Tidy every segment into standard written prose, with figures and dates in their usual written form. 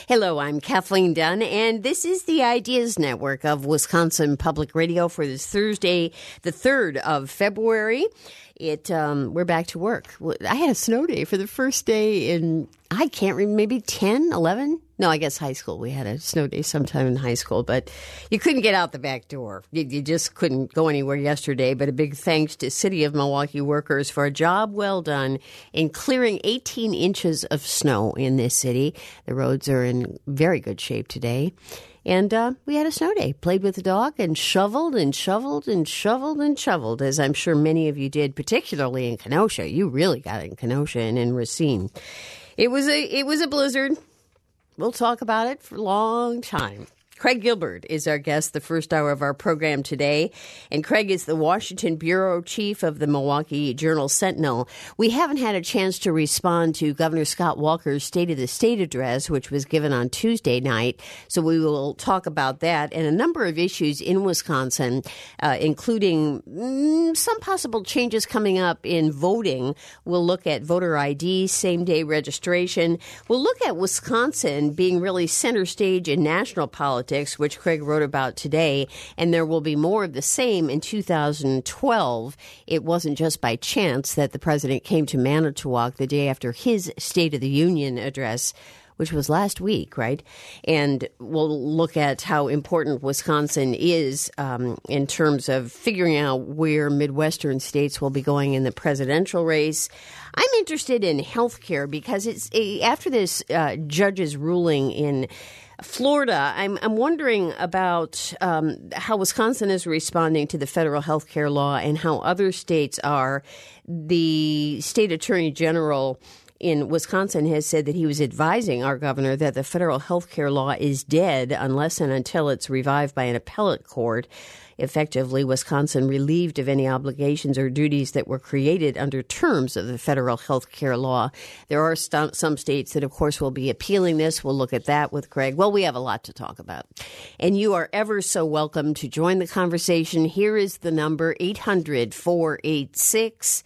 Hello, I'm Kathleen Dunn, and this is the Ideas Network of Wisconsin Public Radio for this Thursday, the 3rd of February. We're back to work. I had a snow day for the first day in, I can't remember, maybe 10, 11? No, I guess high school. We had a snow day sometime in high school, but you couldn't get out the back door. You just couldn't go anywhere yesterday. But a big thanks to City of Milwaukee workers for a job well done in clearing 18 inches of snow in this city. The roads are in very good shape today. And we had a snow day, played with the dog and shoveled and shoveled and shoveled and shoveled, as I'm sure many of you did, particularly in Kenosha. You really got it in Kenosha and in Racine. It was a blizzard. We'll talk about it for a long time. Craig Gilbert is our guest the first hour of our program today, and Craig is the Washington bureau chief of the Milwaukee Journal-Sentinel. We haven't had a chance to respond to Governor Scott Walker's State of the State address, which was given on Tuesday night, so we will talk about that and a number of issues in Wisconsin, including some possible changes coming up in voting. We'll look at voter ID, same-day registration. We'll look at Wisconsin being really center stage in national politics, which Craig wrote about today, and there will be more of the same in 2012. It wasn't just by chance that the president came to Manitowoc the day after his State of the Union address, which was last week, right? And we'll look at how important Wisconsin is in terms of figuring out where Midwestern states will be going in the presidential race. I'm interested in health care because it's after this judge's ruling in Florida, I'm wondering about how Wisconsin is responding to the federal health care law and how other states are. The state attorney general in Wisconsin has said that he was advising our governor that the federal health care law is dead unless and until it's revived by an appellate court. Effectively, Wisconsin relieved of any obligations or duties that were created under terms of the federal health care law. There are some states that, of course, will be appealing this. We'll look at that with Craig. Well, we have a lot to talk about. And you are ever so welcome to join the conversation. Here is the number, 800-486-8655.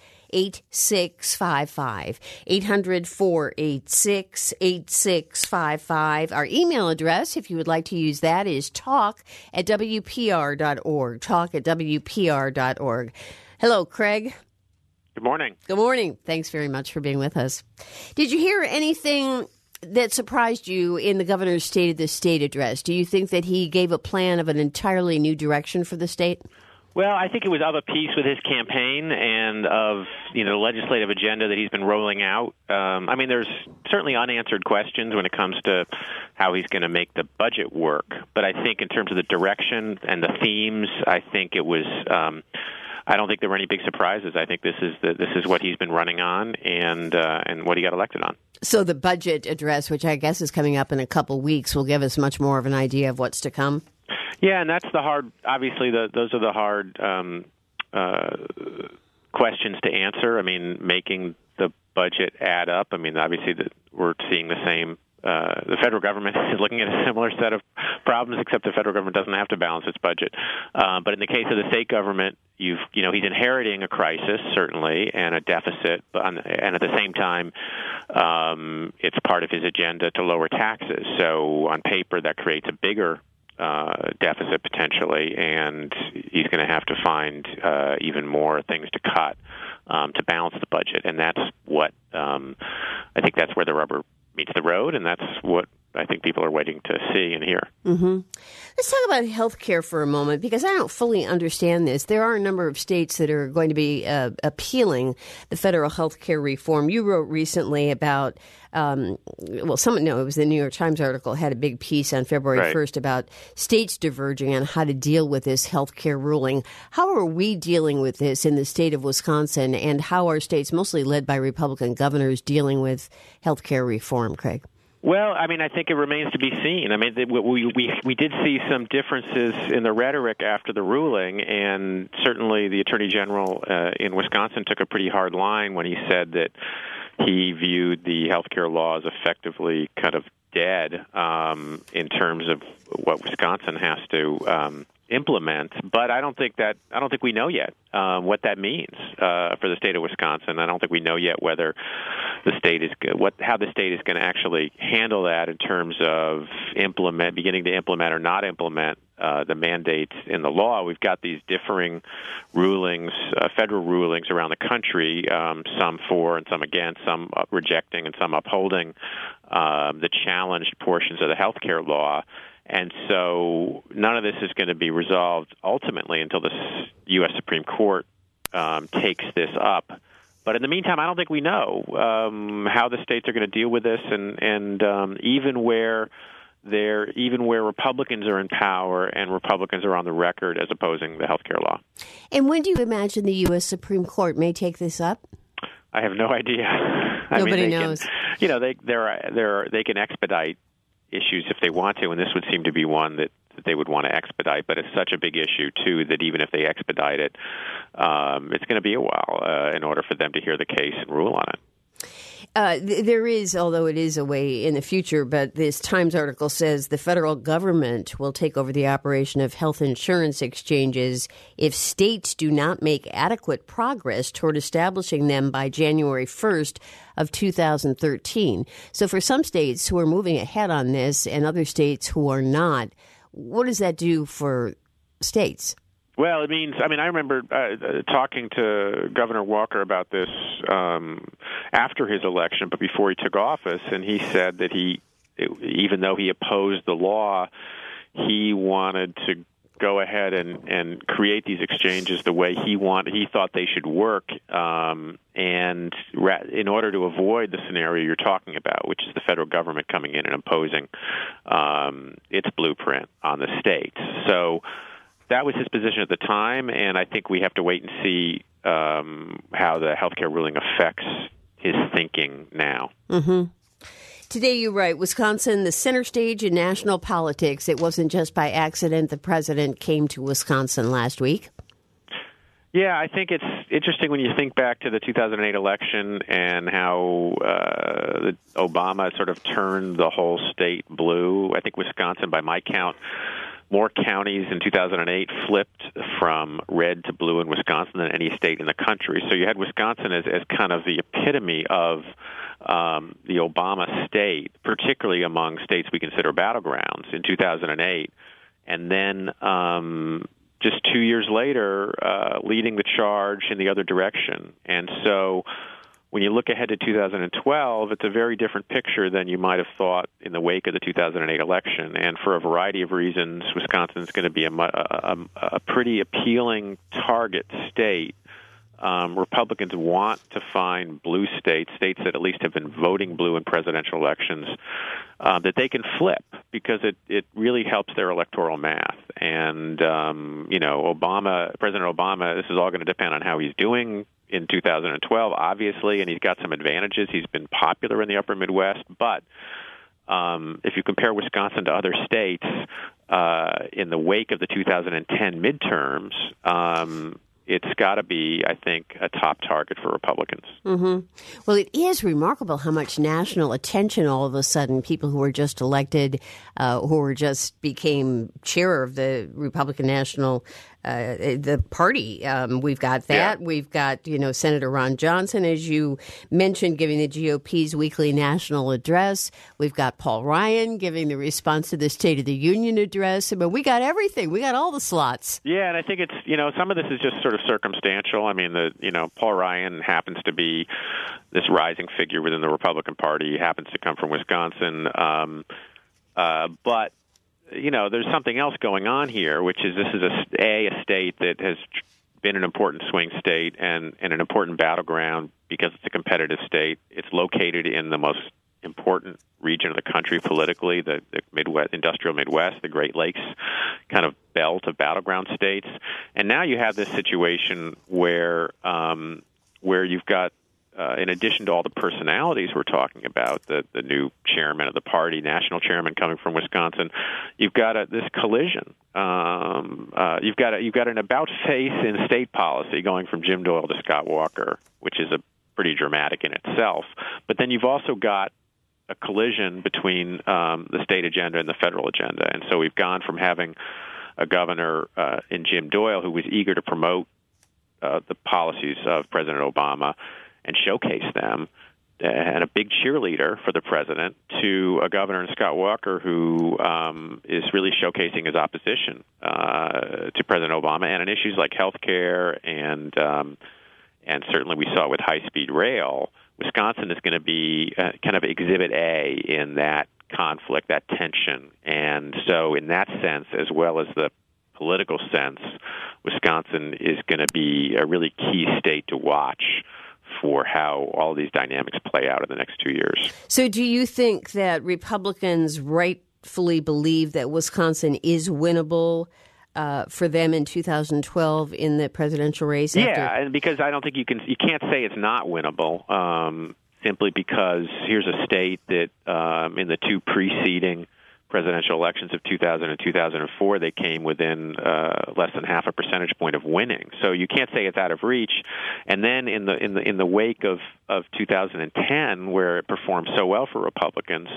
800-486-8655. Our email address, if you would like to use that, is talk@wpr.org. Talk@wpr.org. Hello, Craig. Good morning. Good morning. Thanks very much for being with us. Did you hear anything that surprised you in the governor's State of the State address? Do you think that he gave a plan of an entirely new direction for the state? Well, I think it was of a piece with his campaign and of, the legislative agenda that he's been rolling out. There's certainly unanswered questions when it comes to how he's going to make the budget work. But I think in terms of the direction and the themes, I think it was. I don't think there were any big surprises. I think this is what he's been running on and what he got elected on. So the budget address, which I guess is coming up in a couple weeks, will give us much more of an idea of what's to come. Yeah, and that's the hard. Obviously, those are the hard questions to answer. Making the budget add up. Obviously, we're seeing the same. The federal government is looking at a similar set of problems, except the federal government doesn't have to balance its budget. But in the case of the state government, he's inheriting a crisis, certainly, and a deficit, and at the same time, it's part of his agenda to lower taxes. So on paper, that creates a bigger deficit potentially, and he's going to have to find even more things to cut to balance the budget. And that's what I think that's where the rubber meets the road, and that's what I think people are waiting to see and hear. Mm-hmm. Let's talk about health care for a moment, because I don't fully understand this. There are a number of states that are going to be appealing the federal health care reform. You wrote recently about, it was the New York Times article, had a big piece on February 1st about states diverging on how to deal with this health care ruling. How are we dealing with this in the state of Wisconsin, and how are states, mostly led by Republican governors, dealing with health care reform, Craig? Well, I think it remains to be seen. We did see some differences in the rhetoric after the ruling, and certainly the Attorney General in Wisconsin took a pretty hard line when he said that he viewed the health care law as effectively kind of dead in terms of what Wisconsin has to implement, but I don't think we know yet what that means for the state of Wisconsin. I don't think we know yet whether how the state is going to actually handle that in terms of beginning to implement or not implement the mandates in the law. We've got these differing rulings, federal rulings around the country, some for and some against, some rejecting and some upholding the challenged portions of the health care law. And so none of this is going to be resolved ultimately until the U.S. Supreme Court takes this up. But in the meantime, I don't think we know how the states are going to deal with this, and even where Republicans are in power and Republicans are on the record as opposing the health care law. And when do you imagine the U.S. Supreme Court may take this up? I have no idea. Nobody knows. They can expedite issues if they want to, and this would seem to be one that they would want to expedite, but it's such a big issue, too, that even if they expedite it, it's going to be a while in order for them to hear the case and rule on it. There is, although it is a way in the future, but this Times article says the federal government will take over the operation of health insurance exchanges if states do not make adequate progress toward establishing them by January 1st of 2013. So for some states who are moving ahead on this and other states who are not, what does that do for states? Well, it means, I remember talking to Governor Walker about this after his election, but before he took office, and he said that even though he opposed the law, he wanted to go ahead and create these exchanges the way he thought they should work, and in order to avoid the scenario you're talking about, which is the federal government coming in and imposing its blueprint on the states. So that was his position at the time, and I think we have to wait and see how the healthcare ruling affects his thinking now. Mm-hmm. Today, you write, Wisconsin, the center stage in national politics. It wasn't just by accident the president came to Wisconsin last week. Yeah, I think it's interesting when you think back to the 2008 election and how Obama sort of turned the whole state blue. I think Wisconsin, by my count, more counties in 2008 flipped from red to blue in Wisconsin than any state in the country. So you had Wisconsin as kind of the epitome of the Obama state, particularly among states we consider battlegrounds in 2008. And then just 2 years later, leading the charge in the other direction. And so when you look ahead to 2012, it's a very different picture than you might have thought in the wake of the 2008 election. And for a variety of reasons, Wisconsin is going to be a pretty appealing target state. Republicans want to find blue states that at least have been voting blue in presidential elections, that they can flip because it really helps their electoral math. And, President Obama, this is all going to depend on how he's doing in 2012, obviously, and he's got some advantages. He's been popular in the upper Midwest, but if you compare Wisconsin to other states in the wake of the 2010 midterms, it's got to be, I think, a top target for Republicans. Mm-hmm. Well, it is remarkable how much national attention all of a sudden people who were just elected, became chair of the Republican National the party. We've got that. Yeah. We've got, Senator Ron Johnson, as you mentioned, giving the GOP's weekly national address. We've got Paul Ryan giving the response to the State of the Union address. But we got everything. We got all the slots. Yeah, and I think it's, some of this is just sort of circumstantial. I mean, Paul Ryan happens to be this rising figure within the Republican Party. He happens to come from Wisconsin. But there's something else going on here, which is this is a state that has been an important swing state and an important battleground because it's a competitive state. It's located in the most important region of the country politically, the Midwest, industrial Midwest, the Great Lakes kind of belt of battleground states. And now you have this situation where you've got, in addition to all the personalities we're talking about, the new chairman of the party, national chairman coming from Wisconsin, you've got this collision. You've got an about-face in state policy going from Jim Doyle to Scott Walker, which is a pretty dramatic in itself. But then you've also got a collision between the state agenda and the federal agenda. And so we've gone from having a governor in Jim Doyle who was eager to promote the policies of President Obama and showcase them, and a big cheerleader for the president, to a governor in Scott Walker who is really showcasing his opposition to President Obama and on issues like health care and certainly we saw it with high-speed rail. Wisconsin is going to be kind of Exhibit A in that conflict, that tension. And so in that sense, as well as the political sense, Wisconsin is going to be a really key state to watch for how all these dynamics play out in the next 2 years. So do you think that Republicans rightfully believe that Wisconsin is winnable for them in 2012 in the presidential race? Yeah, and because I don't think you can't say it's not winnable, simply because here's a state that in the two preceding presidential elections of 2000 and 2004, they came within less than half a percentage point of winning. So you can't say it's out of reach. And then in the wake of 2010, where it performed so well for Republicans,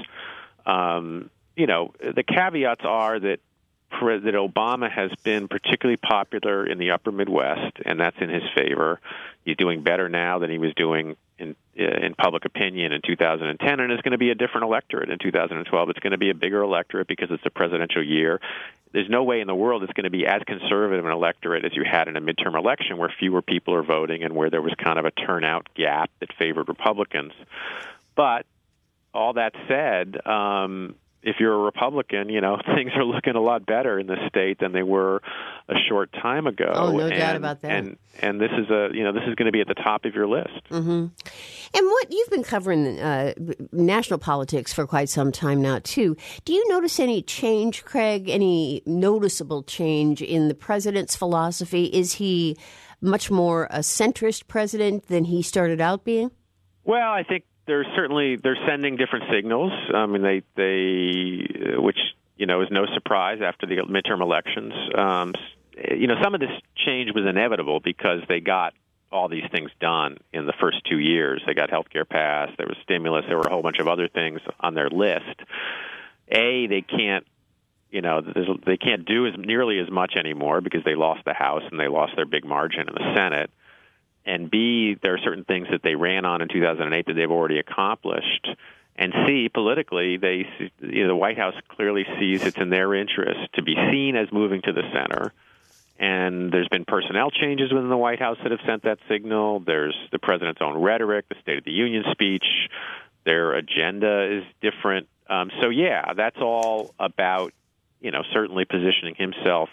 the caveats are that Obama has been particularly popular in the upper Midwest, and that's in his favor. He's doing better now than he was doing in public opinion in 2010, and it's going to be a different electorate in 2012. It's going to be a bigger electorate because it's a presidential year. There's no way in the world it's going to be as conservative an electorate as you had in a midterm election where fewer people are voting and where there was kind of a turnout gap that favored Republicans. But all that said, if you're a Republican, things are looking a lot better in this state than they were a short time ago. Oh, no doubt about that. And this is this is going to be at the top of your list. Mm-hmm. And what you've been covering national politics for quite some time now too. Do you notice any change, Craig? Any noticeable change in the president's philosophy? Is he much more a centrist president than he started out being? Well, I think they're sending different signals. I mean, they which is no surprise after the midterm elections. Some of this change was inevitable because they got all these things done in the first 2 years. They got health care passed. There was stimulus. There were a whole bunch of other things on their list. They can't do nearly as much anymore because they lost the House and they lost their big margin in the Senate. And B, there are certain things that they ran on in 2008 that they've already accomplished. And C, politically, the White House clearly sees it's in their interest to be seen as moving to the center. And there's been personnel changes within the White House that have sent that signal. There's the president's own rhetoric, the State of the Union speech. Their agenda is different. That's all about, certainly positioning himself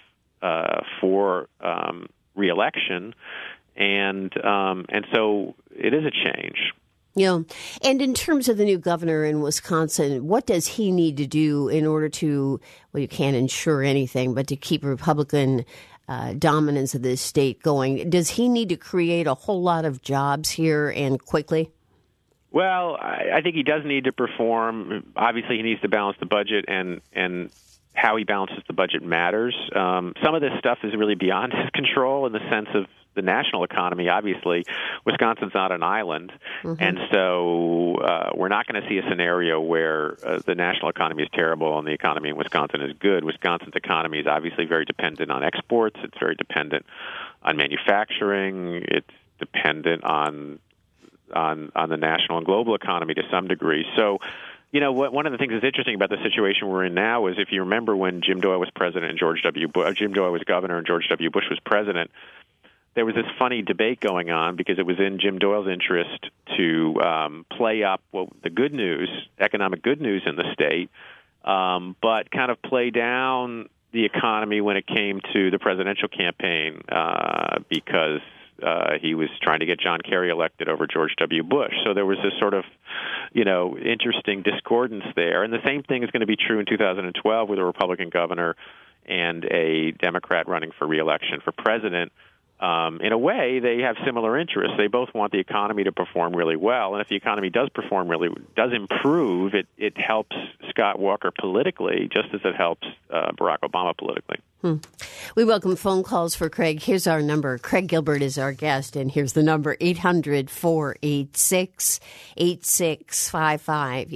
for re-election. And so it is a change. Yeah. And in terms of the new governor in Wisconsin, what does he need to do in order to, well, you can't ensure anything, but to keep Republican dominance of this state going? Does he need to create a whole lot of jobs here and quickly? Well, I think he does need to perform. Obviously, he needs to balance the budget, and how he balances the budget matters. Some of this stuff is really beyond his control in the sense of the national economy. Obviously, Wisconsin's not an island, and so we're not going to see a scenario where the national economy is terrible and the economy in Wisconsin is good. Wisconsin's economy is obviously very dependent on exports. It's very dependent on manufacturing. It's dependent on the national and global economy to some degree. So, one of the things that's interesting about the situation we're in now is, if you remember when Jim Doyle was president and Jim Doyle was governor and George W. Bush was president, there was this funny debate going on because it was in Jim Doyle's interest to play up the good news, economic good news in the state, but kind of play down the economy when it came to the presidential campaign because he was trying to get John Kerry elected over George W. Bush. So there was this sort of, interesting discordance there. And the same thing is going to be true in 2012 with a Republican governor and a Democrat running for re-election for president. In a way, they have similar interests. They both want the economy to perform really well, and if the economy does improve, it helps Scott Walker politically, just as it helps Barack Obama politically. We welcome phone calls for Craig. Here's our number. Craig Gilbert is our guest, and here's the number, 800-486-8655,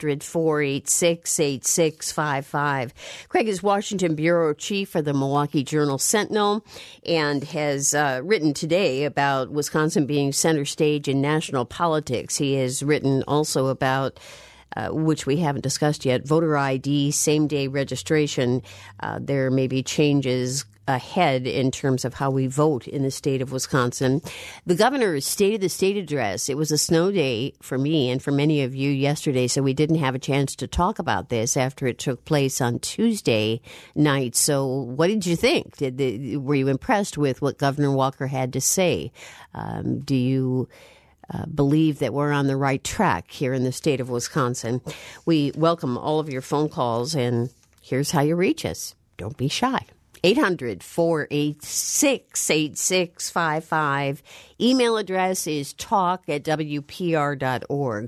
800-486-8655. Craig is Washington bureau chief for the Milwaukee Journal-Sentinel and has written today about Wisconsin being center stage in national politics. He has written also about which we haven't discussed yet, voter ID, same-day registration. There may be changes ahead in terms of how we vote in the state of Wisconsin. The governor's State of the State address, it was a snow day for me and for many of you yesterday, so we didn't have a chance to talk about this after it took place on Tuesday night. So what did you think? Were you impressed with what Governor Walker had to say? Do you believe that we're on the right track here in the state of Wisconsin? We welcome all of your phone calls, and here's how you reach us. Don't be shy. 800-486-8655. Email address is talk@wpr.org,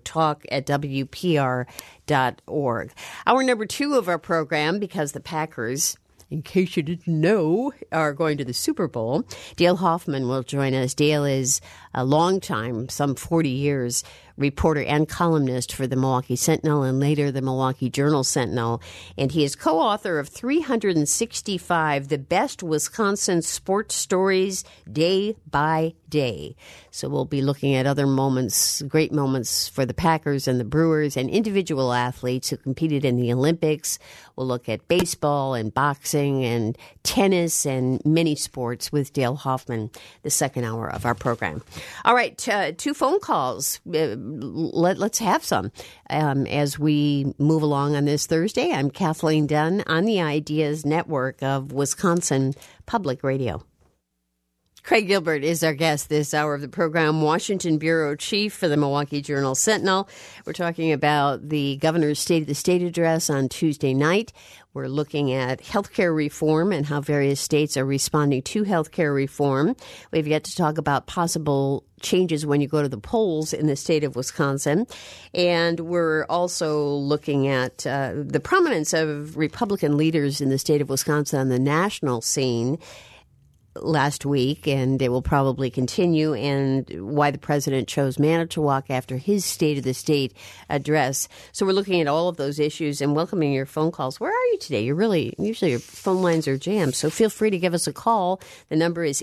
talk@wpr.org. Hour number 2 of our program, because the Packers, in case you didn't know, are going to the Super Bowl. Dale Hoffman will join us. Dale is a long-time, some 40 years, reporter and columnist for the Milwaukee Sentinel and later the Milwaukee Journal-Sentinel. And he is co-author of 365, The Best Wisconsin Sports Stories Day by Day. So we'll be looking at other moments, great moments for the Packers and the Brewers and individual athletes who competed in the Olympics. We'll look at baseball and boxing and tennis and many sports with Dale Hoffman, the second hour of our program. All right, 2 phone calls. Let's have some as we move along on this Thursday. I'm Kathleen Dunn on the Ideas Network of Wisconsin Public Radio. Craig Gilbert is our guest this hour of the program, Washington bureau chief for the Milwaukee Journal-Sentinel. We're talking about the governor's State of the State address on Tuesday night. We're looking at healthcare reform and how various states are responding to healthcare reform. We've yet to talk about possible changes when you go to the polls in the state of Wisconsin. And we're also looking at the prominence of Republican leaders in the state of Wisconsin on the national scene last week, and it will probably continue, and why the president chose Manitowoc after his State of the State address. So we're looking at all of those issues and welcoming your phone calls. Where are you today? Usually your phone lines are jammed, so feel free to give us a call. The number is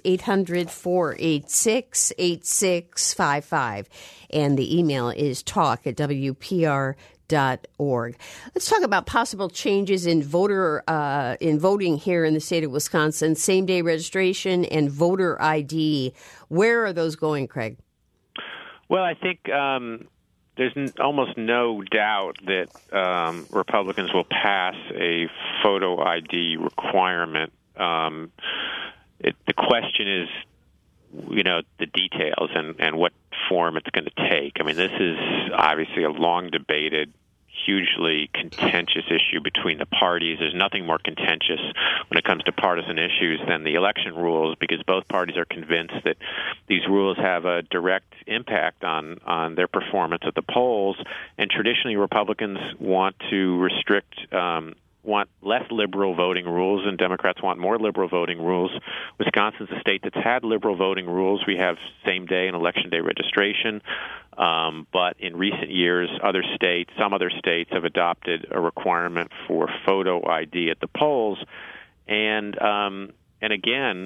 800-486-8655, and the email is talk@wpr.org. Let's talk about possible changes in voting here in the state of Wisconsin, same-day registration and voter ID. Where are those going, Craig? Well, I think there's almost no doubt that Republicans will pass a photo ID requirement. The question is, the details and what form it's going to take. I mean, this is obviously a long-debated, hugely contentious issue between the parties. There's nothing more contentious when it comes to partisan issues than the election rules, because both parties are convinced that these rules have a direct impact on their performance at the polls. And traditionally, Republicans want to want less liberal voting rules, and Democrats want more liberal voting rules. Wisconsin's a state that's had liberal voting rules. We have same-day and election-day registration. But in recent years, some other states have adopted a requirement for photo ID at the polls. And again,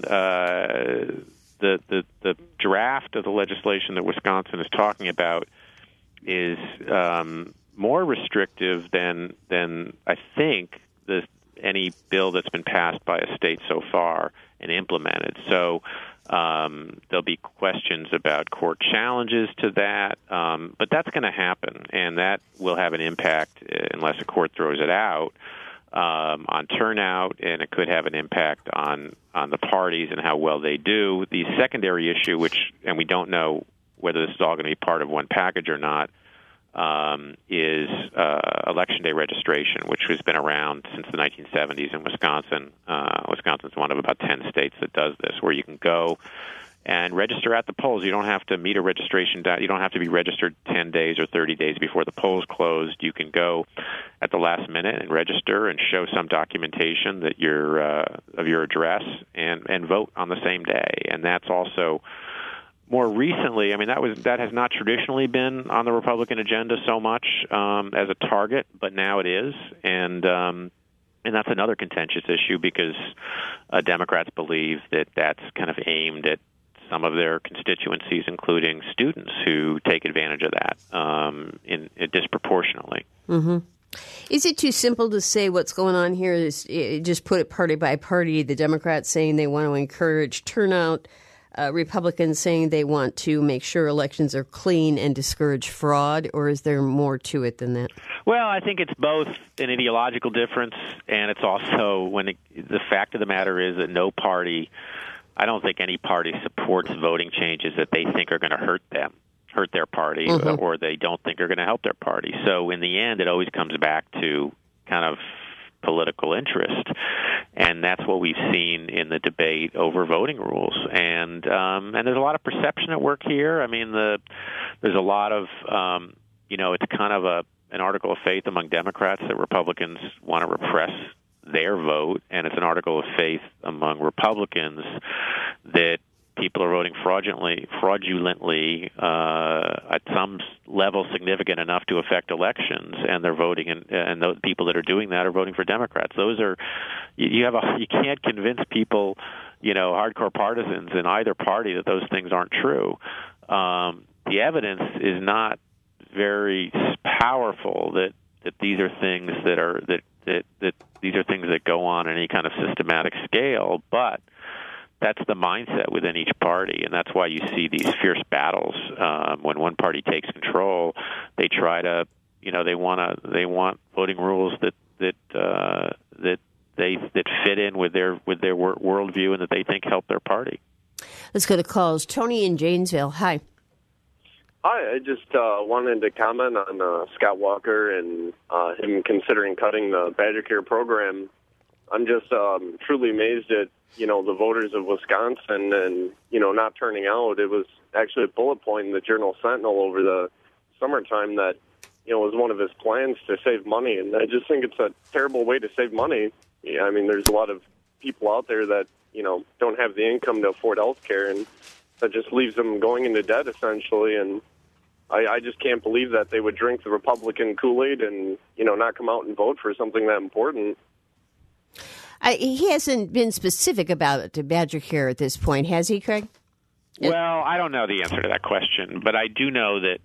the draft of the legislation that Wisconsin is talking about is more restrictive than I think any bill that's been passed by a state so far and implemented. So there'll be questions about court challenges to that, but that's going to happen, and that will have an impact, unless a court throws it out, on turnout, and it could have an impact on the parties and how well they do. The secondary issue, and we don't know whether this is all going to be part of one package or not, is Election Day registration, which has been around since the 1970s in Wisconsin. Wisconsin's one of about 10 states that does this, where you can go and register at the polls. You don't have to meet a registration. You don't have to be registered 10 days or 30 days before the polls closed. You can go at the last minute and register and show some documentation that of your address and vote on the same day. And that's also more recently. I mean, that has not traditionally been on the Republican agenda so much as a target, but now it is, and that's another contentious issue because Democrats believe that that's kind of aimed at some of their constituencies, including students who take advantage of that disproportionately. Mm-hmm. Is it too simple to say what's going on here is just put it party by party, the Democrats saying they want to encourage turnout, Republicans saying they want to make sure elections are clean and discourage fraud, or is there more to it than that? Well, I think it's both an ideological difference, and it's also the fact of the matter is that no party, I don't think any party supports voting changes that they think are going to hurt their party, mm-hmm. or they don't think are going to help their party. So in the end, it always comes back to kind of political interest, and that's what we've seen in the debate over voting rules. And there's a lot of perception at work here. I mean, there's a lot of it's kind of an article of faith among Democrats that Republicans want to repress their vote, and it's an article of faith among Republicans that people are voting fraudulently at some level significant enough to affect elections, and they're voting, and those people that are doing that are voting for Democrats. Those are you can't convince people, hardcore partisans in either party that those things aren't true. The evidence is not very powerful that these are things that these are things that go on any kind of systematic scale, but that's the mindset within each party, and that's why you see these fierce battles. When one party takes control, they try to, they want voting rules that fit in with their worldview and that they think help their party. Let's go to calls. Tony in Janesville. Hi. Hi, I just wanted to comment on Scott Walker and him considering cutting the Badger Care program. I'm just truly amazed at, the voters of Wisconsin and, not turning out. It was actually a bullet point in the Journal Sentinel over the summertime that, was one of his plans to save money. And I just think it's a terrible way to save money. Yeah, I mean, there's a lot of people out there that, don't have the income to afford health care, and that just leaves them going into debt, essentially. And I just can't believe that they would drink the Republican Kool-Aid and, not come out and vote for something that important. He hasn't been specific about it to Badger Care at this point, has he, Craig? Well, I don't know the answer to that question, but I do know that,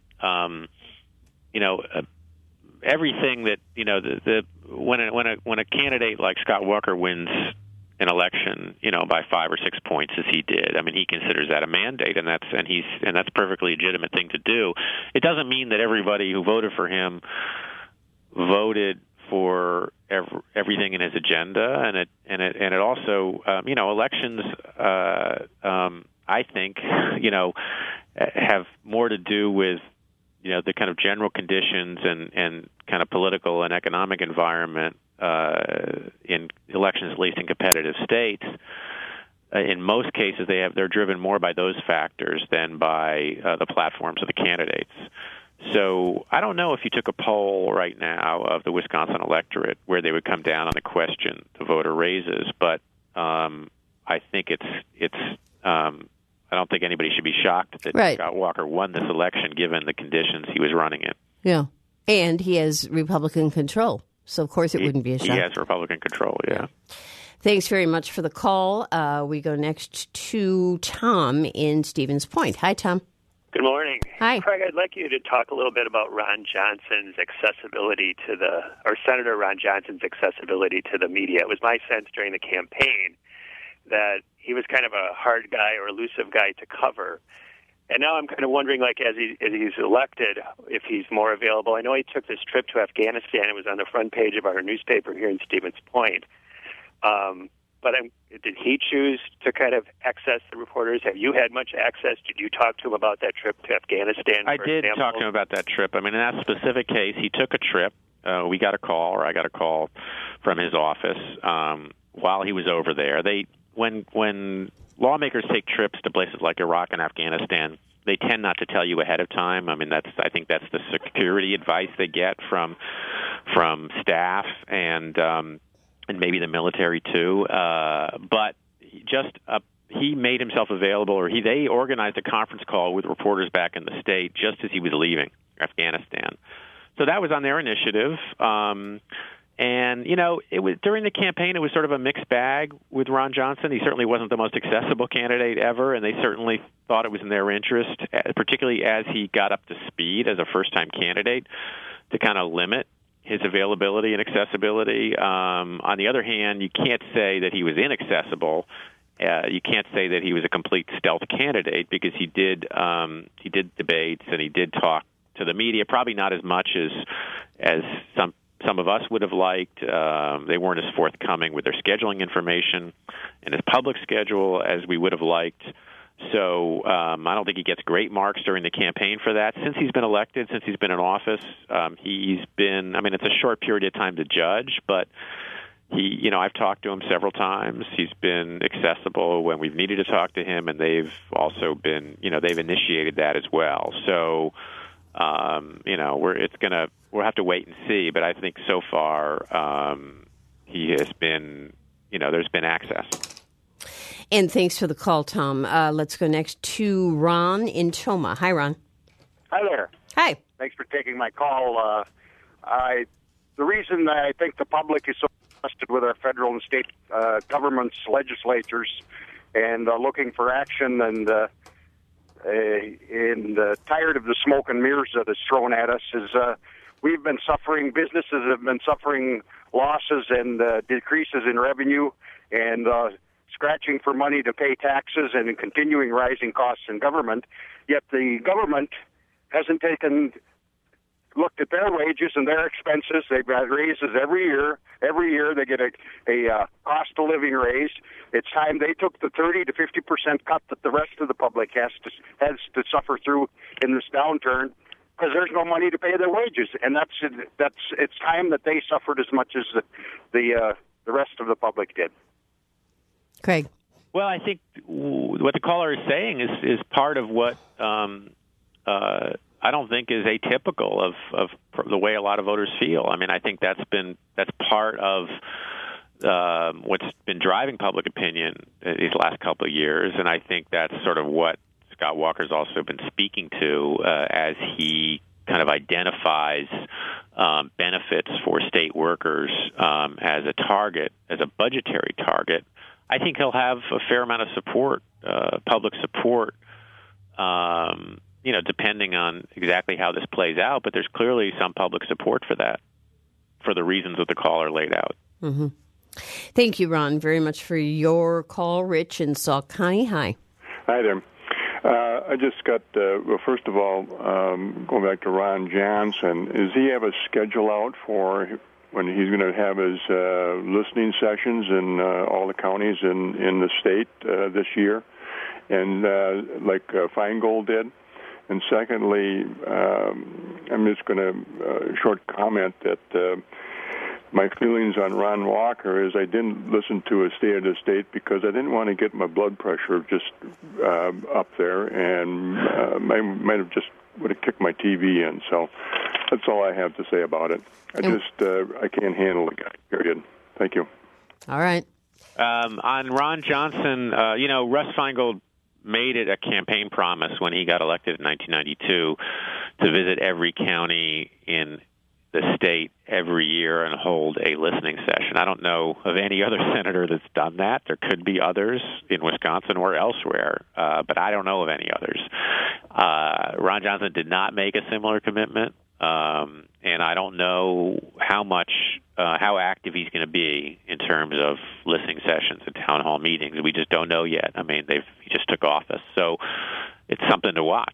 everything that, when a candidate like Scott Walker wins an election, by 5 or 6 points as he did, I mean, he considers that a mandate, and that's a perfectly legitimate thing to do. It doesn't mean that everybody who voted for him voted for everything in his agenda, and it also, elections, I think, have more to do with, the kind of general conditions and kind of political and economic environment in elections, at least in competitive states. In most cases, they're driven more by those factors than by the platforms of the candidates. So I don't know if you took a poll right now of the Wisconsin electorate where they would come down on the question the voter raises, but I think it's I don't think anybody should be shocked that right. Scott Walker won this election given the conditions he was running in. Yeah, and he has Republican control, so of course it wouldn't be a shock. He has Republican control, yeah. Thanks very much for the call. We go next to Tom in Stevens Point. Hi, Tom. Good morning. Hi. Craig, I'd like you to talk a little bit about Ron Johnson's accessibility or Senator Ron Johnson's accessibility to the media. It was my sense during the campaign that he was kind of a hard guy or elusive guy to cover. And now I'm kind of wondering, as he's elected, if he's more available. I know he took this trip to Afghanistan. It was on the front page of our newspaper here in Stevens Point. But did he choose to kind of access the reporters? Have you had much access? Did you talk to him about that trip to Afghanistan? I did talk to him about that trip. I mean, in that specific case, he took a trip. I got a call from his office while he was over there. when lawmakers take trips to places like Iraq and Afghanistan, they tend not to tell you ahead of time. I mean, I think that's the security advice they get from staff and maybe the military too. But he made himself available, or they organized a conference call with reporters back in the state just as he was leaving Afghanistan. So that was on their initiative. And, it was during the campaign, it was sort of a mixed bag with Ron Johnson. He certainly wasn't the most accessible candidate ever, and they certainly thought it was in their interest, particularly as he got up to speed as a first-time candidate, to kind of limit his availability and accessibility. On the other hand, you can't say that he was inaccessible. You can't say that he was a complete stealth candidate, because he did debates and he did talk to the media, probably not as much as some of us would have liked. They weren't as forthcoming with their scheduling information and his public schedule as we would have liked. So I don't think he gets great marks during the campaign for that. Since he's been elected, since he's been in office, he's been, it's a short period of time to judge, but I've talked to him several times. He's been accessible when we've needed to talk to him, and they've also been, they've initiated that as well. So, we'll have to wait and see, but I think so far he has been, there's been access. And thanks for the call, Tom. Let's go next to Ron in Tomah. Hi, Ron. Hi there. Hi. Thanks for taking my call. The reason that I think the public is so frustrated with our federal and state governments, legislatures, and looking for action and tired of the smoke and mirrors that is thrown at us is we've been suffering, businesses have been suffering losses and decreases in revenue and scratching for money to pay taxes and continuing rising costs in government, yet the government hasn't looked at their wages and their expenses. They've got raises every year. Every year they get a cost of living raise. It's time they took the 30 to 50% cut that the rest of the public has to suffer through in this downturn, because there's no money to pay their wages, and it's time that they suffered as much as the rest of the public did. Craig. Well, I think what the caller is saying is part of what I don't think is atypical of the way a lot of voters feel. I think that's part of what's been driving public opinion these last couple of years, and I think that's sort of what Scott Walker's also been speaking to as he kind of identifies benefits for state workers as a target, as a budgetary target. I think he'll have a fair amount of support, public support, depending on exactly how this plays out. But there's clearly some public support for that, for the reasons that the caller laid out. Mm-hmm. Thank you, Ron, very much for your call. Rich in Sauk County. Hi. Hi there. I just got, first of all, going back to Ron Johnson, does he have a schedule out for when he's going to have his listening sessions in all the counties in the state this year, and like Feingold did? And secondly, I'm just going to short comment that my feelings on Ron Walker is I didn't listen to a State of the State because I didn't want to get my blood pressure just up there, and might have just would have kicked my TV in. So that's all I have to say about it. I can't handle the guy, period. Thank you. All right. On Ron Johnson, Russ Feingold made it a campaign promise when he got elected in 1992 to visit every county in the state every year and hold a listening session. I don't know of any other senator that's done that. There could be others in Wisconsin or elsewhere, but I don't know of any others. Ron Johnson did not make a similar commitment, and I don't know how active he's going to be in terms of listening sessions and town hall meetings. We just don't know yet. He just took office, so it's something to watch.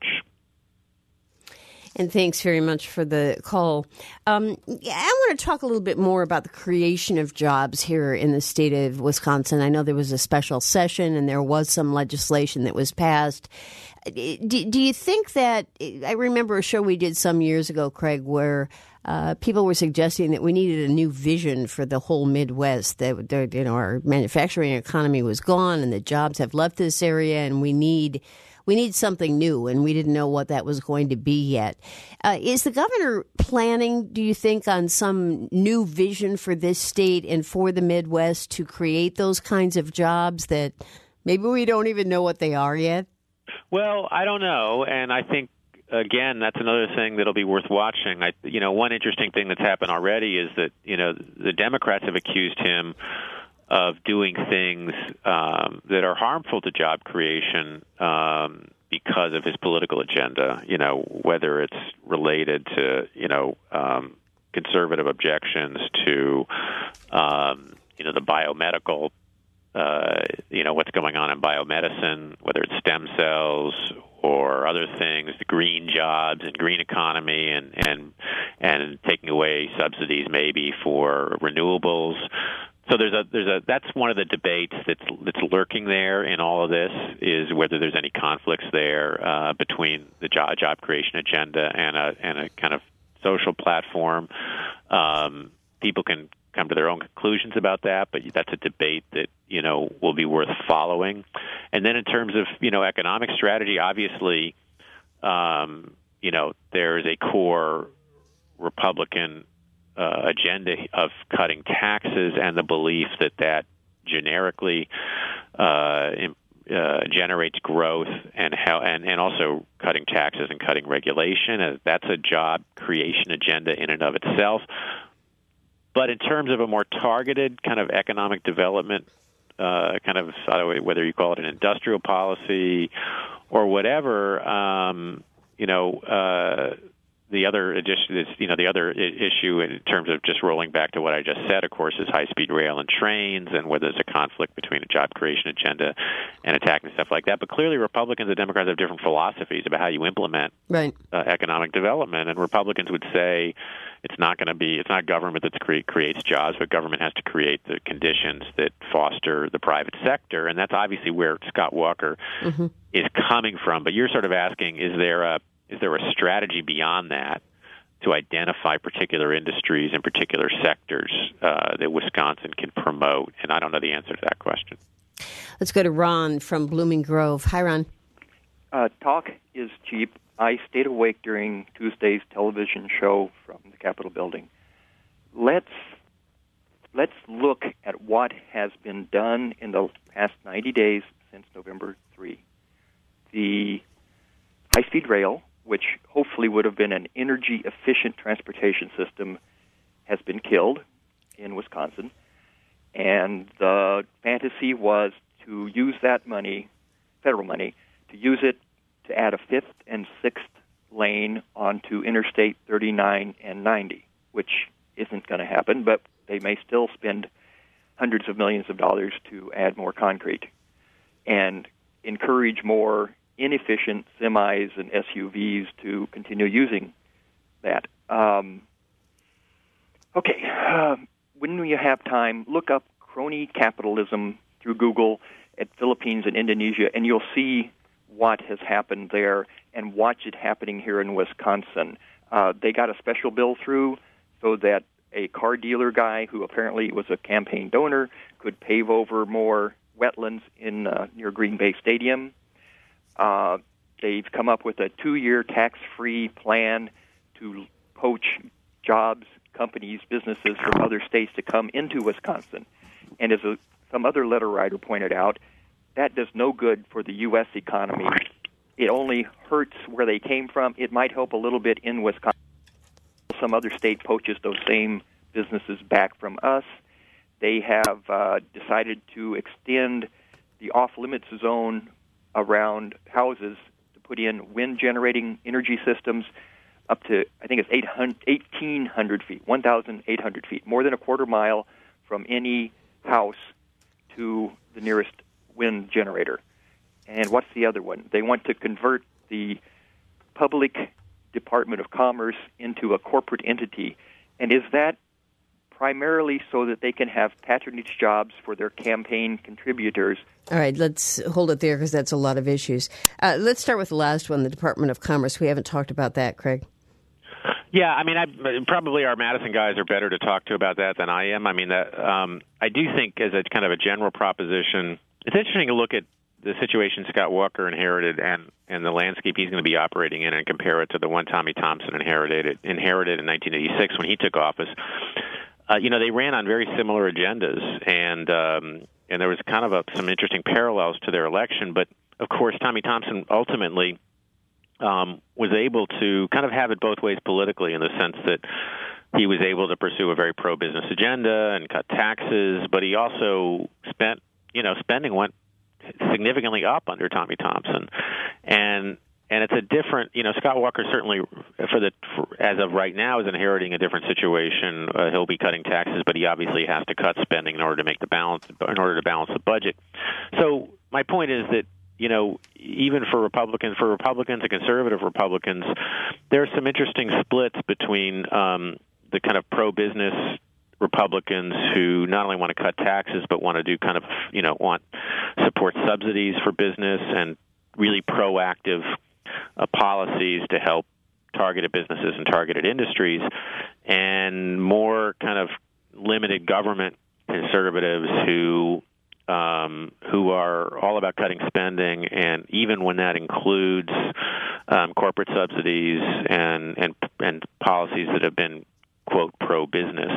And thanks very much for the call. I want to talk a little bit more about the creation of jobs here in the state of Wisconsin. I know there was a special session and there was some legislation that was passed. Do you think that, I remember a show we did some years ago, Craig, where people were suggesting that we needed a new vision for the whole Midwest, that our manufacturing economy was gone and the jobs have left this area, and we need something new, and we didn't know what that was going to be yet. Is the governor planning, do you think, on some new vision for this state and for the Midwest to create those kinds of jobs that maybe we don't even know what they are yet? Well, I don't know, and I think, again, that's another thing that'll be worth watching. One interesting thing that's happened already is that, the Democrats have accused him of doing things that are harmful to job creation because of his political agenda, whether it's related to, conservative objections to, the biomedical, what's going on in biomedicine, whether it's stem cells or other things, the green jobs and green economy, and taking away subsidies maybe for renewables. So that's one of the debates that's lurking there in all of this, is whether there's any conflicts there between the job creation agenda and a kind of social platform. People can come to their own conclusions about that, but that's a debate that will be worth following. And then in terms of economic strategy, obviously, there is a core Republican agenda of cutting taxes, and the belief that generically generates growth, and also cutting taxes and cutting regulation. That's a job creation agenda in and of itself. But in terms of a more targeted kind of economic development, whether you call it an industrial policy or whatever, the other issue in terms of just rolling back to what I just said, of course, is high-speed rail and trains, and whether there's a conflict between a job creation agenda and attacking stuff like that. But clearly, Republicans and Democrats have different philosophies about how you implement economic development. And Republicans would say it's not government that creates jobs, but government has to create the conditions that foster the private sector. And that's obviously where Scott Walker is coming from. But you're sort of asking, is there a strategy beyond that to identify particular industries and particular sectors that Wisconsin can promote? And I don't know the answer to that question. Let's go to Ron from Blooming Grove. Hi, Ron. Talk is cheap. I stayed awake during Tuesday's television show from the Capitol building. Let's look at what has been done in the past 90 days since November 3. The high-speed rail, which hopefully would have been an energy-efficient transportation system, has been killed in Wisconsin. And the fantasy was to use that money, federal money, to use it to add a fifth and sixth lane onto Interstate 39 and 90, which isn't going to happen, but they may still spend hundreds of millions of dollars to add more concrete and encourage more inefficient semis and SUVs to continue using that. When you have time, look up crony capitalism through Google at Philippines and Indonesia, and you'll see what has happened there, and watch it happening here in Wisconsin. They got a special bill through so that a car dealer guy who apparently was a campaign donor could pave over more wetlands in near Green Bay Stadium. They've come up with a 2-year tax-free plan to poach jobs, companies, businesses from other states to come into Wisconsin. And as some other letter writer pointed out, that does no good for the U.S. economy. It only hurts where they came from. It might help a little bit in Wisconsin. Some other state poaches those same businesses back from us. They have decided to extend the off-limits zone around houses to put in wind-generating energy systems up to, I think it's 1,800 feet, 1,800 feet, more than a quarter mile from any house to the nearest wind generator. And what's the other one? They want to convert the public Department of Commerce into a corporate entity. And is that primarily so that they can have patronage jobs for their campaign contributors. All right, let's hold it there because that's a lot of issues. Let's start with the last one, the Department of Commerce. We haven't talked about that, Craig. Yeah, I mean, probably our Madison guys are better to talk to about that than I am. I mean, I do think as a kind of a general proposition, it's interesting to look at the situation Scott Walker inherited and the landscape he's going to be operating in and compare it to the one Tommy Thompson inherited in 1986 when he took office. They ran on very similar agendas, and there was kind of some interesting parallels to their election. But, of course, Tommy Thompson ultimately was able to kind of have it both ways politically in the sense that he was able to pursue a very pro-business agenda and cut taxes, but he also spending went significantly up under Tommy Thompson. And it's a different, Scott Walker certainly, as of right now, is inheriting a different situation. He'll be cutting taxes, but he obviously has to cut spending in order to balance the budget. So my point is that, even for Republicans and conservative Republicans, there are some interesting splits between the kind of pro-business Republicans who not only want to cut taxes but want to do kind of, want support subsidies for business and really proactive policies to help targeted businesses and targeted industries, and more kind of limited government conservatives who are all about cutting spending, and even when that includes corporate subsidies and policies that have been, quote, pro-business.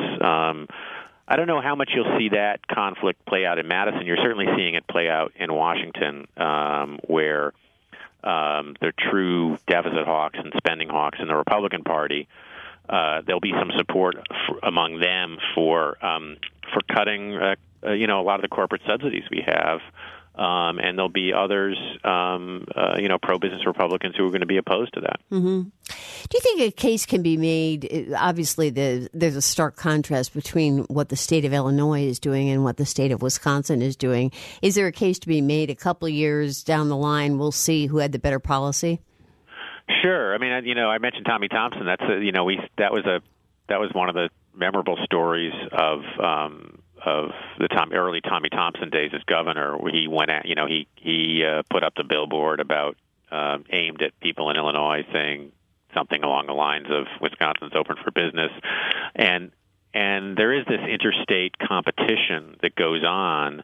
I don't know how much you'll see that conflict play out in Madison. You're certainly seeing it play out in Washington, where they're true deficit hawks and spending hawks in the Republican Party. There'll be some support among them for cutting, a lot of the corporate subsidies we have. And there'll be others, pro-business Republicans who are going to be opposed to that. Mm-hmm. Do you think a case can be made? Obviously, there's a stark contrast between what the state of Illinois is doing and what the state of Wisconsin is doing. Is there a case to be made a couple of years down the line? We'll see who had the better policy. Sure. I mean, I mentioned Tommy Thompson. That's that was one of the memorable stories of the early Tommy Thompson days as governor, where he went at, he put up the billboard about aimed at people in Illinois, saying something along the lines of Wisconsin's open for business, and there is this interstate competition that goes on,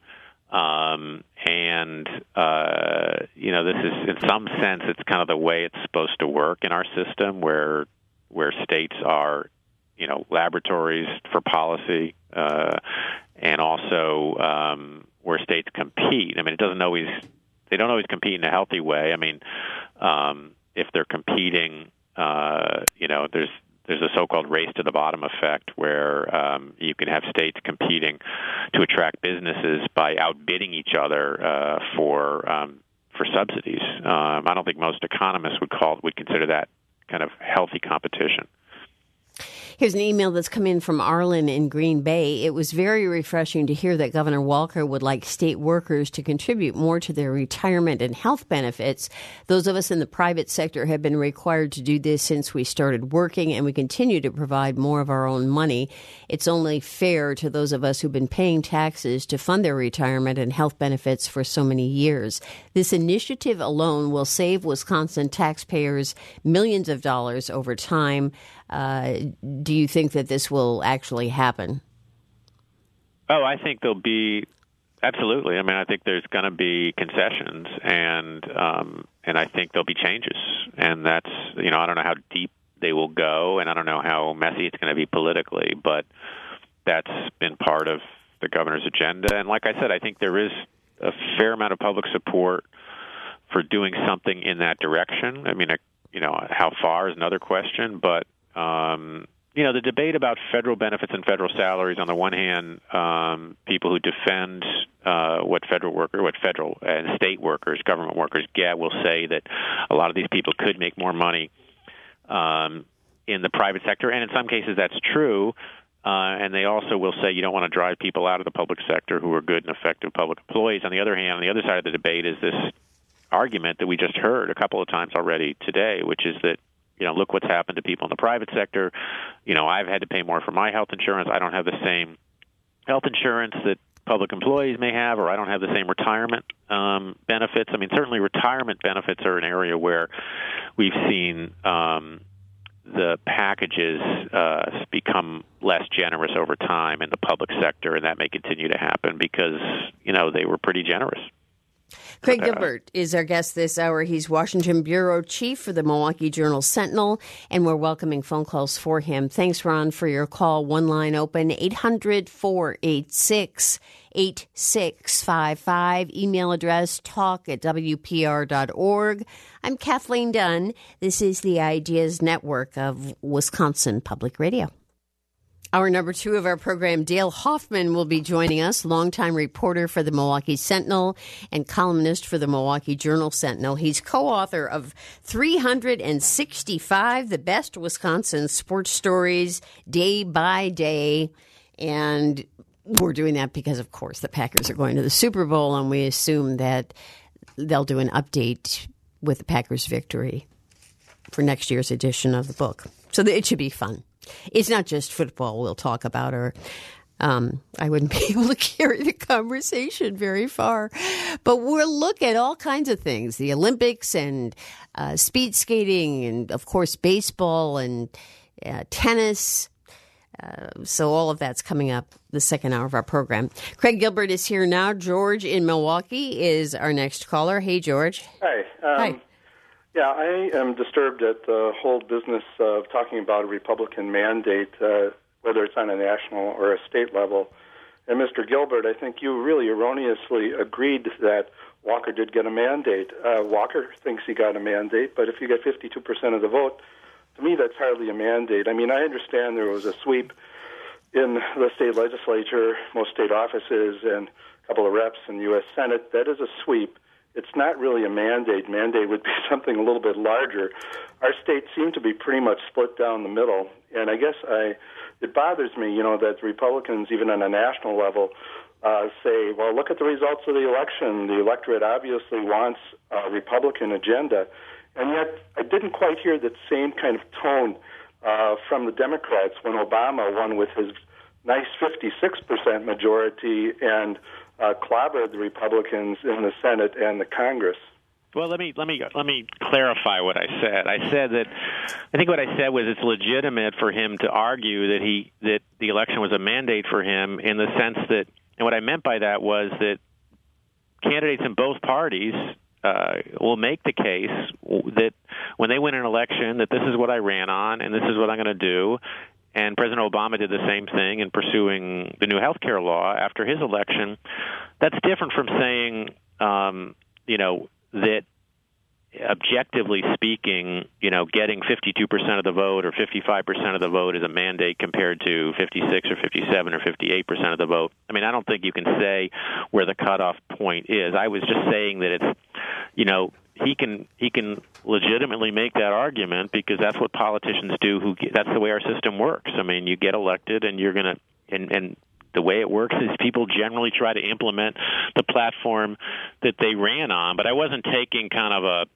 this is, in some sense, it's kind of the way it's supposed to work in our system, where states are, laboratories for policy, and also where states compete. I mean, they don't always compete in a healthy way. I mean, if they're competing, there's a so-called race to the bottom effect, where you can have states competing to attract businesses by outbidding each other for subsidies. I don't think most economists would consider that kind of healthy competition. Here's an email that's come in from Arlen in Green Bay. It was very refreshing to hear that Governor Walker would like state workers to contribute more to their retirement and health benefits. Those of us in the private sector have been required to do this since we started working, and we continue to provide more of our own money. It's only fair to those of us who've been paying taxes to fund their retirement and health benefits for so many years. This initiative alone will save Wisconsin taxpayers millions of dollars over time. Do you think that this will actually happen? Oh, I think there'll be absolutely. I mean, I think there's going to be concessions, and I think there'll be changes. And that's, I don't know how deep they will go, and I don't know how messy it's going to be politically, but that's been part of the governor's agenda. And like I said, I think there is a fair amount of public support for doing something in that direction. I mean, how far is another question, but the debate about federal benefits and federal salaries, on the one hand, people who defend what federal and state workers, government workers get, will say that a lot of these people could make more money in the private sector, and in some cases that's true. And they also will say you don't want to drive people out of the public sector who are good and effective public employees. On the other hand, on the other side of the debate is this argument that we just heard a couple of times already today, which is that look what's happened to people in the private sector. I've had to pay more for my health insurance. I don't have the same health insurance that public employees may have, or I don't have the same retirement benefits. I mean, certainly retirement benefits are an area where we've seen the packages become less generous over time in the public sector, and that may continue to happen because, they were pretty generous. Craig Gilbert is our guest this hour. He's Washington Bureau Chief for the Milwaukee Journal-Sentinel, and we're welcoming phone calls for him. Thanks, Ron, for your call. One line open, 800-486-8655. Email address, talk@wpr.org. I'm Kathleen Dunn. This is the Ideas Network of Wisconsin Public Radio. Hour number 2 of our program, Dale Hoffman will be joining us, longtime reporter for the Milwaukee Sentinel and columnist for the Milwaukee Journal-Sentinel. He's co-author of 365, the best Wisconsin sports stories, day by day. And we're doing that because, of course, the Packers are going to the Super Bowl, and we assume that they'll do an update with the Packers' victory for next year's edition of the book. So it should be fun. It's not just football we'll talk about, or I wouldn't be able to carry the conversation very far. But we'll look at all kinds of things, the Olympics and speed skating and, of course, baseball and tennis. So all of that's coming up the second hour of our program. Craig Gilbert is here now. George in Milwaukee is our next caller. Hey, George. Hi. Hi. Yeah, I am disturbed at the whole business of talking about a Republican mandate, whether it's on a national or a state level. And Mr. Gilbert, I think you really erroneously agreed that Walker did get a mandate. Walker thinks he got a mandate, but if you get 52% of the vote, to me that's hardly a mandate. I mean, I understand there was a sweep in the state legislature, most state offices, and a couple of reps in the U.S. Senate. That is a sweep. It's not really a mandate. Mandate would be something a little bit larger. Our states seem to be pretty much split down the middle, and I guess it bothers me, that Republicans, even on a national level, say, well, look at the results of the election. The electorate obviously wants a Republican agenda, and yet I didn't quite hear that same kind of tone from the Democrats when Obama won with his nice 56% majority and clobbered the Republicans in the Senate and the Congress. Well, let me clarify what I said. I said that I think what I said was it's legitimate for him to argue that the election was a mandate for him, in the sense that, and what I meant by that was that candidates in both parties will make the case that when they win an election, that this is what I ran on and this is what I'm going to do. And President Obama did the same thing in pursuing the new health care law after his election. That's different from saying, that objectively speaking, getting 52% of the vote or 55% of the vote is a mandate compared to 56 or 57 or 58% of the vote. I mean, I don't think you can say where the cutoff point is. I was just saying that it's, he can legitimately make that argument because that's what politicians do. That's the way our system works. I mean, you get elected and you're going to and the way it works is people generally try to implement the platform that they ran on. But I wasn't taking kind of a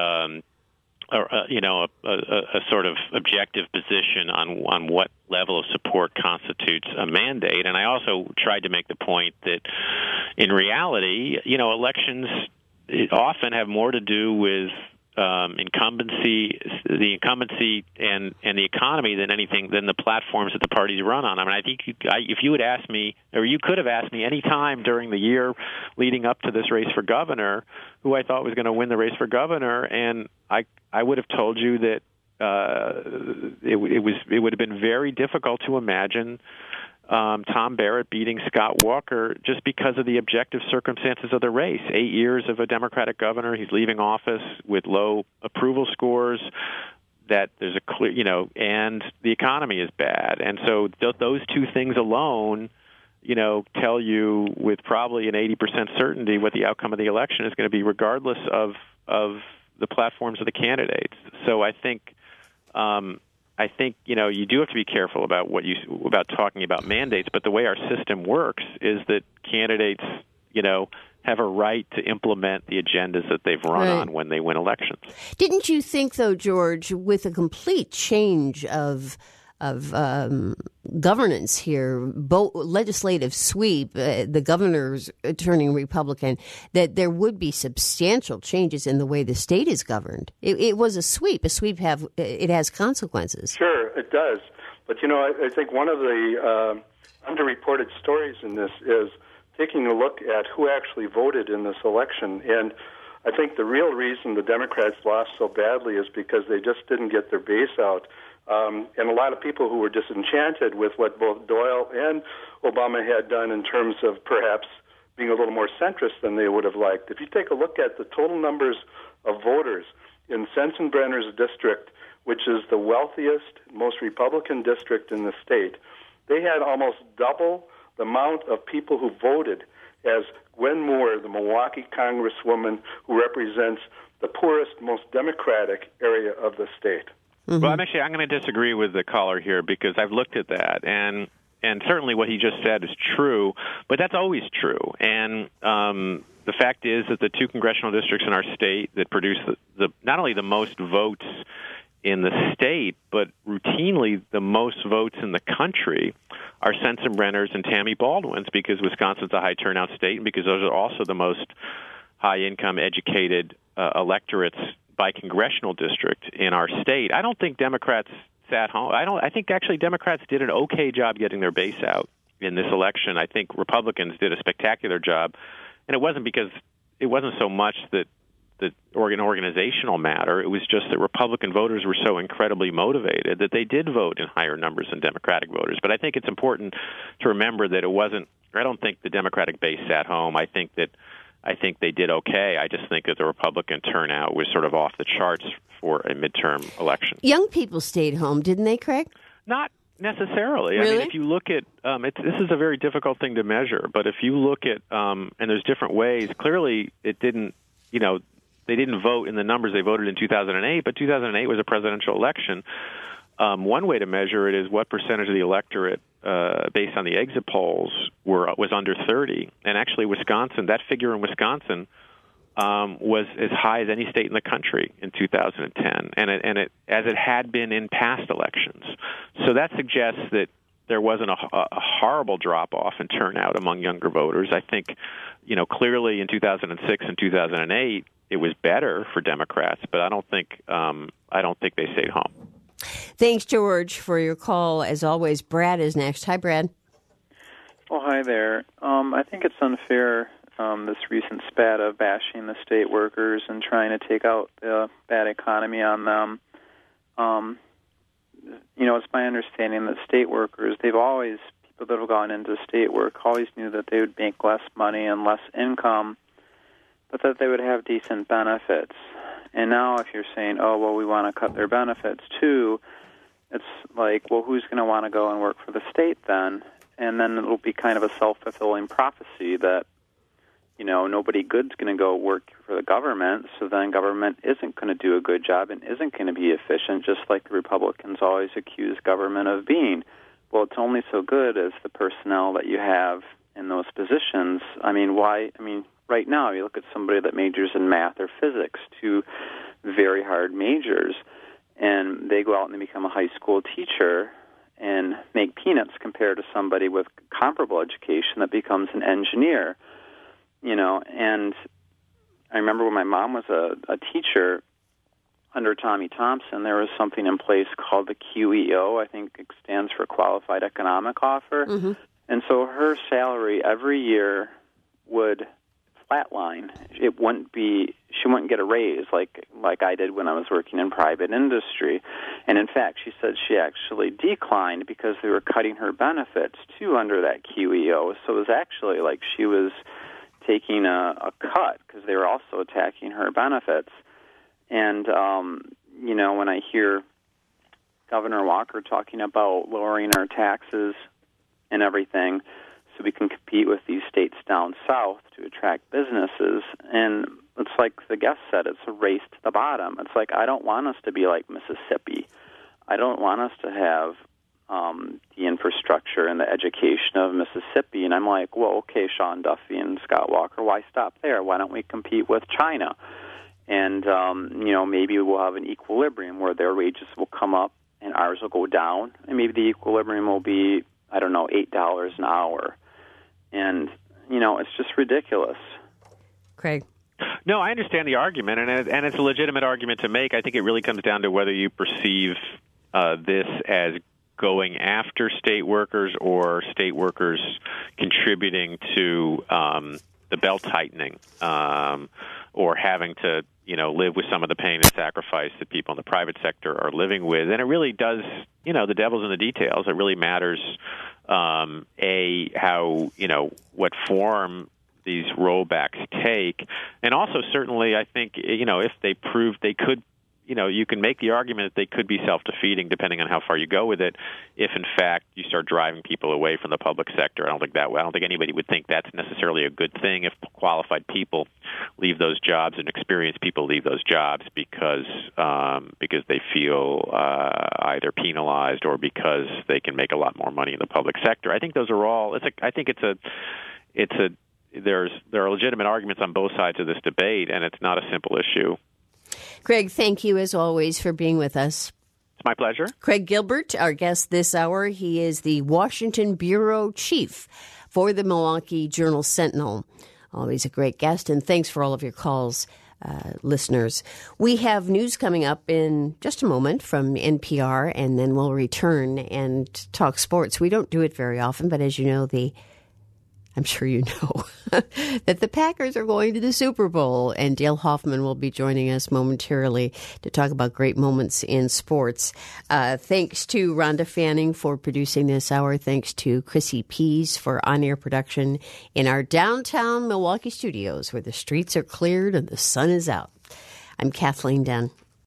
sort of objective position on what level of support constitutes a mandate. And I also tried to make the point that in reality, elections often have more to do with the incumbency and the economy than the platforms that the parties run on. I mean, I think if you had asked me, or you could have asked me any time during the year leading up to this race for governor, who I thought was going to win the race for governor, and I would have told you that it would have been very difficult to imagine Tom Barrett beating Scott Walker just because of the objective circumstances of the race. 8 years of a Democratic governor, he's leaving office with low approval scores, that there's a clear, and the economy is bad. And so those two things alone, tell you with probably an 80% certainty what the outcome of the election is going to be, regardless of the platforms of the candidates. So I think you do have to be careful about talking about mandates, but the way our system works is that candidates, have a right to implement the agendas that they've run on when they win elections. Didn't you think, though, George, with a complete change of governance here, legislative sweep, the governor's turning Republican, that there would be substantial changes in the way the state is governed? It was a sweep. A sweep it has consequences. Sure, it does. But, I think one of the underreported stories in this is taking a look at who actually voted in this election. And I think the real reason the Democrats lost so badly is because they just didn't get their base out. And a lot of people who were disenchanted with what both Doyle and Obama had done in terms of perhaps being a little more centrist than they would have liked. If you take a look at the total numbers of voters in Sensenbrenner's district, which is the wealthiest, most Republican district in the state, they had almost double the amount of people who voted as Gwen Moore, the Milwaukee Congresswoman who represents the poorest, most Democratic area of the state. Mm-hmm. Well, I'm going to disagree with the caller here because I've looked at that, and certainly what he just said is true, but that's always true. And the fact is that the two congressional districts in our state that produce the not only the most votes in the state, but routinely the most votes in the country are Sensenbrenner's and Tammy Baldwin's, because Wisconsin's a high turnout state and because those are also the most high-income, educated electorates by congressional district in our state. I don't think Democrats sat home. I think actually Democrats did an okay job getting their base out in this election. I think Republicans did a spectacular job, and it wasn't so much that the organizational matter. It was just that Republican voters were so incredibly motivated that they did vote in higher numbers than Democratic voters. But I think it's important to remember that I don't think the Democratic base sat home. I think they did okay. I just think that the Republican turnout was sort of off the charts for a midterm election. Young people stayed home, didn't they, Craig? Not necessarily. Really? I mean, if you look at this is a very difficult thing to measure, but if you look at and there's different ways, clearly it didn't, they didn't vote in the numbers they voted in 2008, but 2008 was a presidential election. One way to measure it is what percentage of the electorate, based on the exit polls, was under 30. And actually, that figure in Wisconsin was as high as any state in the country in 2010, as it had been in past elections. So that suggests that there wasn't a horrible drop-off in turnout among younger voters. I think, clearly in 2006 and 2008, it was better for Democrats, but I don't think they stayed home. Thanks, George, for your call. As always, Brad is next. Hi, Brad. Well, hi there. I think it's unfair, this recent spat of bashing the state workers and trying to take out the bad economy on them. It's my understanding that state workers, people that have gone into state work always knew that they would make less money and less income, but that they would have decent benefits. And now if you're saying, we want to cut their benefits too, it's like, well, who's going to want to go and work for the state then? And then it'll be kind of a self-fulfilling prophecy that, nobody good's going to go work for the government, so then government isn't going to do a good job and isn't going to be efficient, just like the Republicans always accuse government of being. Well, it's only so good as the personnel that you have in those positions. Right now, you look at somebody that majors in math or physics, two very hard majors, and they go out and they become a high school teacher and make peanuts compared to somebody with comparable education that becomes an engineer. And I remember when my mom was a teacher under Tommy Thompson, there was something in place called the QEO. I think it stands for Qualified Economic Offer. Mm-hmm. And so her salary every year would flatline. She wouldn't get a raise like I did when I was working in private industry. And in fact, she said she actually declined because they were cutting her benefits too under that QEO. So it was actually like she was taking a cut because they were also attacking her benefits. And, when I hear Governor Walker talking about lowering our taxes and everything so we can compete with these states down south to attract businesses, and it's like the guest said, it's a race to the bottom. It's like, I don't want us to be like Mississippi. I don't want us to have the infrastructure and the education of Mississippi. And I'm like, well, okay, Sean Duffy and Scott Walker, why stop there? Why don't we compete with China? And, maybe we'll have an equilibrium where their wages will come up and ours will go down. And maybe the equilibrium will be, I don't know, $8 an hour. And, it's just ridiculous. Craig? No, I understand the argument, and it's a legitimate argument to make. I think it really comes down to whether you perceive this as going after state workers or state workers contributing to the belt tightening or having to, live with some of the pain and sacrifice that people in the private sector are living with. And it really does, the devil's in the details. It really matters, how, what form these rollbacks take. And also, certainly, I think, if they prove they could, you can make the argument that they could be self-defeating depending on how far you go with it. If, in fact, you start driving people away from the public sector, I don't think anybody would think that's necessarily a good thing if qualified people leave those jobs and experienced people leave those jobs because they feel either penalized or because they can make a lot more money in the public sector. I think those are all. There are legitimate arguments on both sides of this debate, and it's not a simple issue. Craig, thank you as always for being with us. It's my pleasure. Craig Gilbert, our guest this hour. He is the Washington bureau chief for the Milwaukee Journal-Sentinel. Always a great guest, and thanks for all of your calls, listeners. We have news coming up in just a moment from NPR, and then we'll return and talk sports. We don't do it very often, but as you know, I'm sure you know that the Packers are going to the Super Bowl, and Dale Hoffman will be joining us momentarily to talk about great moments in sports. Thanks to Rhonda Fanning for producing this hour. Thanks to Chrissy Pease for on-air production in our downtown Milwaukee studios where the streets are cleared and the sun is out. I'm Kathleen Dunn.